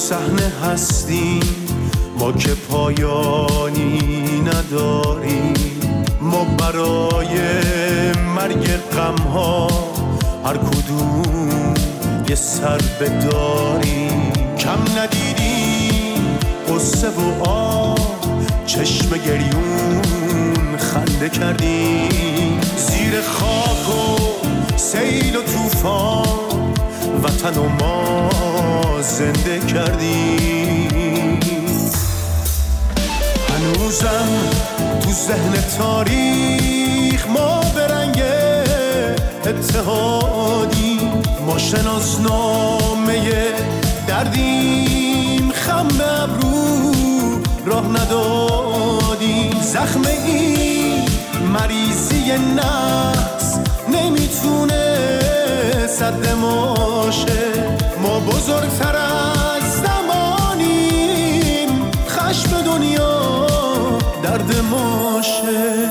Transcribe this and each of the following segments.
صحنه هستیم ما که پایانی نداریم. ما برای مرگ غم‌ها هر کدوم یه سر بداریم. کم ندیدیم قصه و آه، چشم گریون خنده کردیم. زیر خاک و سیل و طوفان وطن و ما زنده کردیم. هنوزم تو ذهن تاریخ ما به رنگ اتحادی. ما شناسنامه دردیم، خم به ابرو راه ندادیم. زخم این مریضی نفس نمیتونه سد ماشه. ما بزرگتر از زمانیم، خشم دنیا درد ماشه.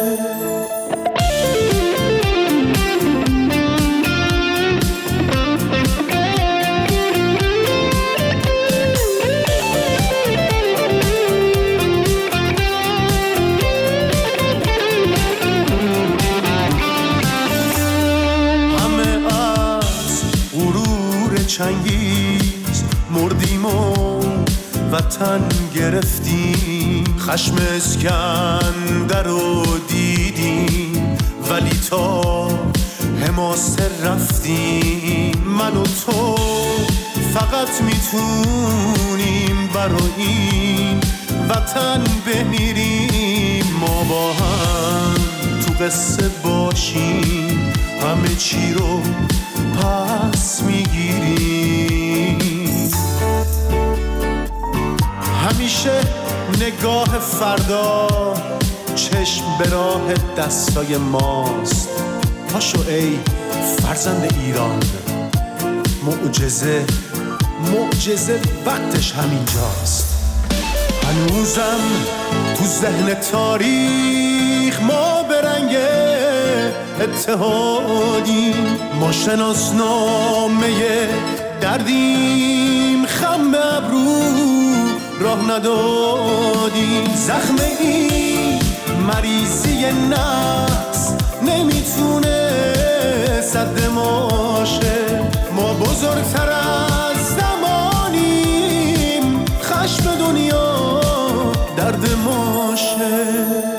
چنگیز مردیم و وطن گرفتیم. خشم اسکندر رو دیدیم ولی تا حماسه رفتیم. من و تو فقط میتونیم برای این وطن بمیریم. ما با هم تو قصه باشیم، همه چی رو پس میگیریم. همیشه نگاه فردا چشم به راه دستای ماست. پاشو ای فرزند ایران، معجزه وقتش همینجاست. هنوزم تو ذهن تاریخ ما به رنگ اتحادیم. ما شناسنامه دردیم، خم به ابرو راه ندادیم. زخم این مریضی نفس نمیتونه سد ماشه. ما بزرگتر از زمانیم، خشم دنیا درد ماشه.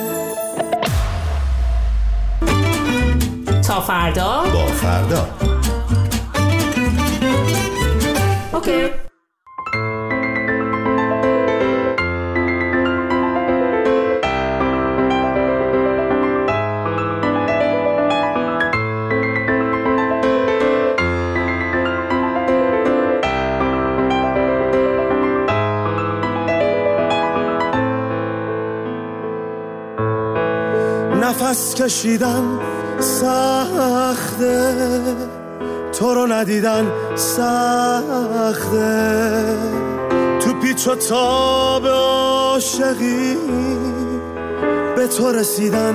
تا فردا با فردا. اوکی. نفس کشیدن سخته، تو رو ندیدن سخته. تو پیچ و تاب عاشقی به تو رسیدن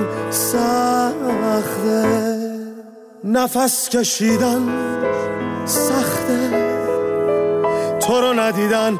سخته. نفس کشیدن سخته، تو رو ندیدن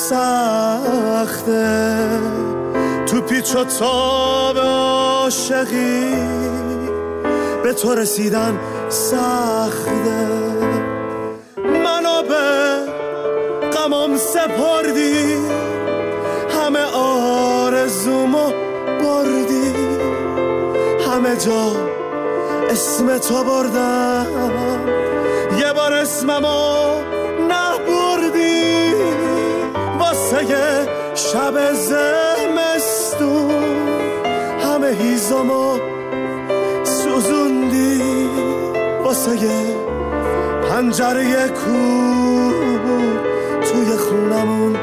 سخته. تو پیچ و تاب عاشقی به تو رسیدن سخته. منو به غمم سپردی، همه آرزومو بردی. همه جا اسم تو بردم، یه بار اسممو نبردی. واسه شب زمستون همه هیزمو سوزوندی. واسه پنجره کور توی خونمون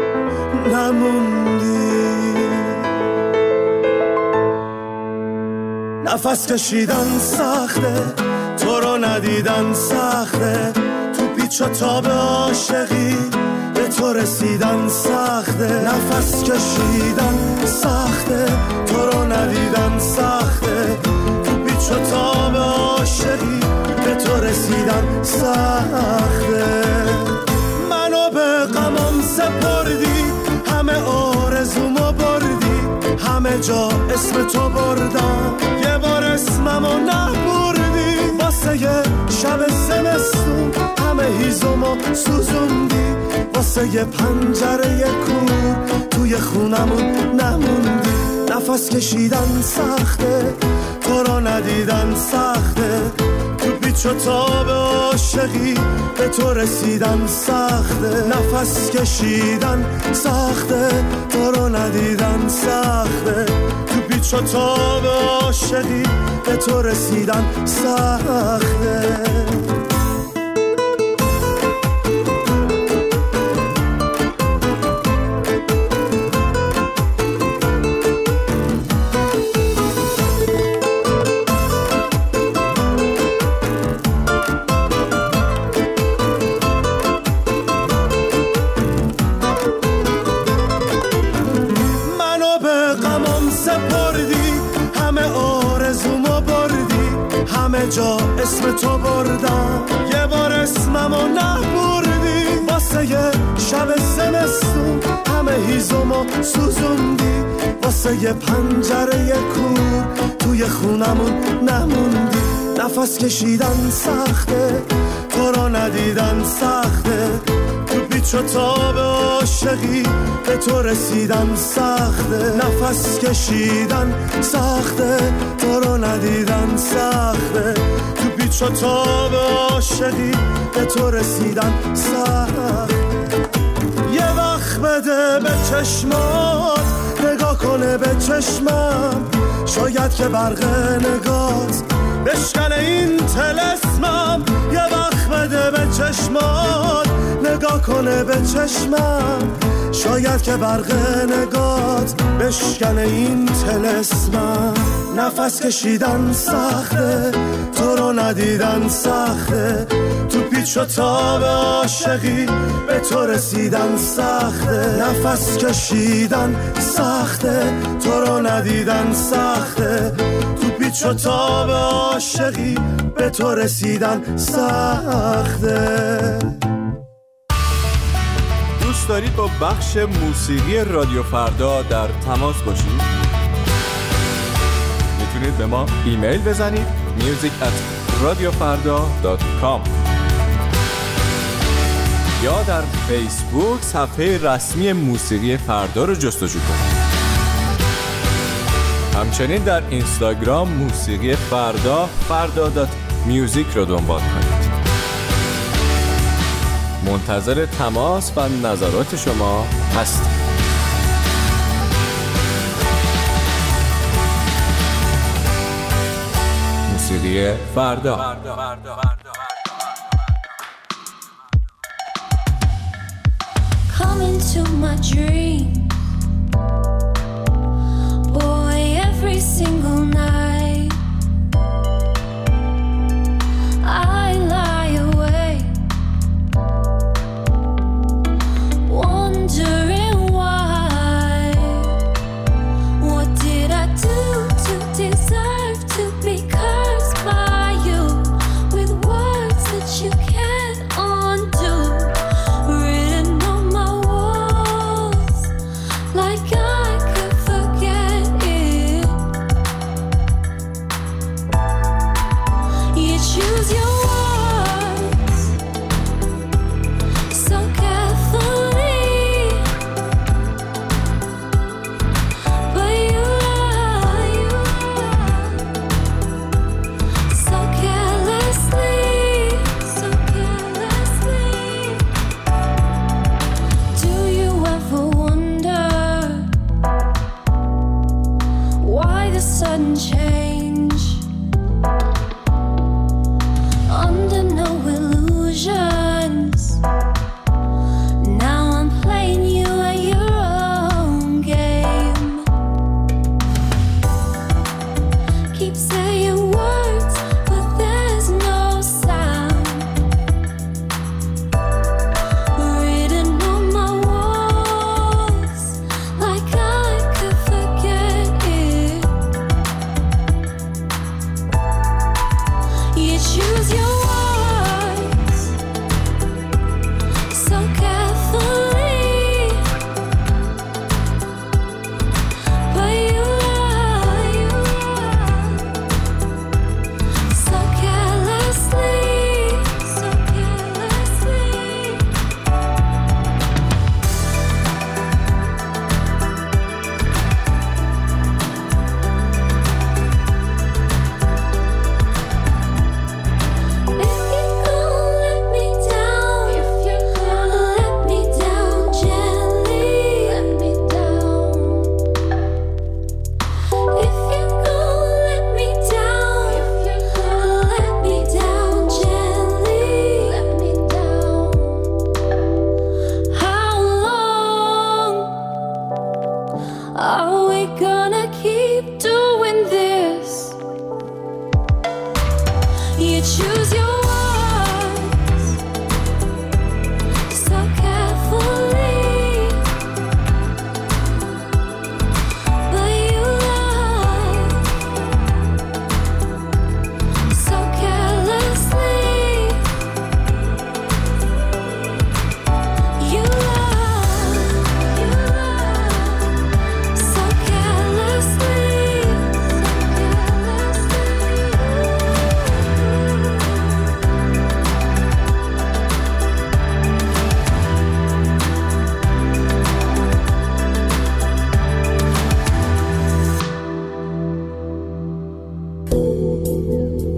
نموندی. نفس کشیدن سخته، تو رو ندیدن سخته. تو پیچ و تاب عاشقی به تو رسیدن سخته. نفس کشیدن سخته، تو رو ندیدن سخته. تو پیچ و تاب عاشقی به تو رسیدن سخته. منو به غمم سپردی، اسم تو بردم، یه بار اسممو نبردی. واسه یه شب زمستون همه هیزمو سوزوندی. واسه یه پنجره کور توی خونمون نموندی. نفس کشیدن سخته، تو رو ندیدن سخته. تو پیچ و تاب عاشقی به تو رسیدن سخته. نفس کشیدن سخته، تو رو ندیدن سخته. تو پیچ و تاب عاشقی به تو رسیدن سخته. جا اسم تو بردم، یه بار اسممو نبردی. واسه یه شب زمستون همه هیزمو سوزوندی. واسه یه پنجره کور توی خونمون نموندی. نفس کشیدن سخته، تو رو ندیدن سخته. تو پیچ و تاب عاشقی به تو رسیدن سخته. نفس کشیدن سخته، تو رو ندیدن سخته. تو پیچ و تاب عاشقی به تو رسیدن سخته. یه وقت بده به چشمات، نگاه کنه به چشمم. شاید که برق نگات بشکنه این طلسمم. یه وقت بده به چشمات، نگاه کنه به چشمم. شاید که برق نگات بشکنه این طلسمم. نفس کشیدن سخته، تو رو ندیدن سخته. تو پیچ و تاب عاشقی به تو رسیدن سخته. نفس کشیدن سخته، تو رو ندیدن سخته. تو پیچ و تاب عاشقی به تو رسیدن سخته. دوست دارید با بخش موسیقی رادیو فردا در تماس باشید؟ میتونید به ما ایمیل بزنید music@radiofarda.com یا در فیسبوک صفحه رسمی موسیقی فردا رو جستجو کنید. همچنین در اینستاگرام موسیقی فردا فردا.music رو دنبال کنید. منتظر تماس و نظرات شما هستم. موسیقی فردا. Come into my dream, boy, every single night I lie awake, wondering why. What did I do to deserve to be cursed by you with words that you can't undo? Written on my walls like I could forget it.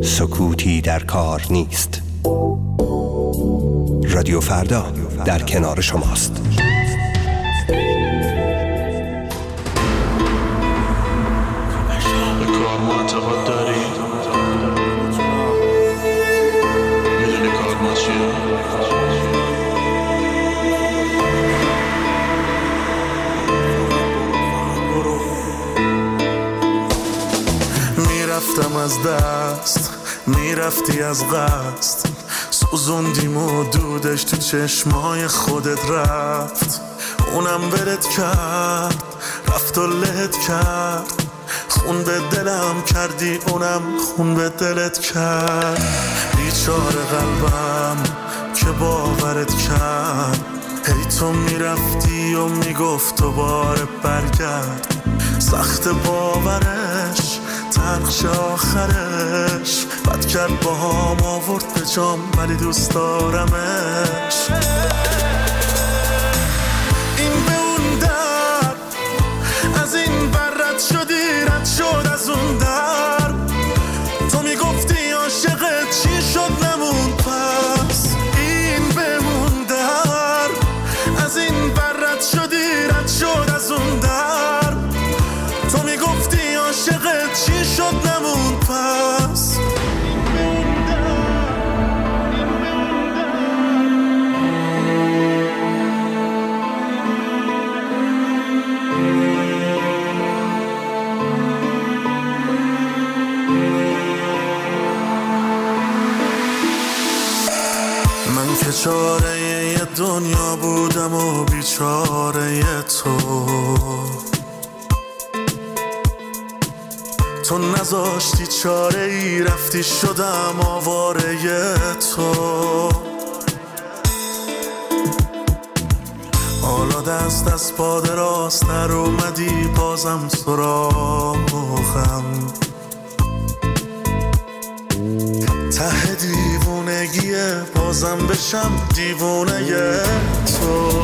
سکوتی در کار نیست. رادیو فردا در کنار شماست. به کار معتقد داری؟ میدونی کار ما چیه؟ میرفتم از دست، میرفتی از قصد، سوزوندیم و دودش تو چشمای خودت رفت. اونم ولت کرد، رفت و لهت کرد، خون به دلم کردی، اونم خون به دلت کرد. بیچاره قلبم که باورت کرد، هی تو میرفتی و میگفت دوباره برگرد. سخت باورش، تلخش آخرش، بد کرد با هم آورد به جام، ولی دوست دارمش. این به اون در، از این بر رد شدی، رد شد از اون در. تو میگفتی عاشقت چی شد نمون پس. این به اون در، از این بر رد شدی، رد شد از اون در. تو میگفتی عاشقت چی شد نمون پس. من که چاره یه دنیا بودم و بیچاره تو، تو نذاشتی چاره ای، رفتی شدم آواره تو. حالا دست از پا دراز تر اومدی، بازم سراغم. ته دیوونگیه، بازم بشم دیوونه تو.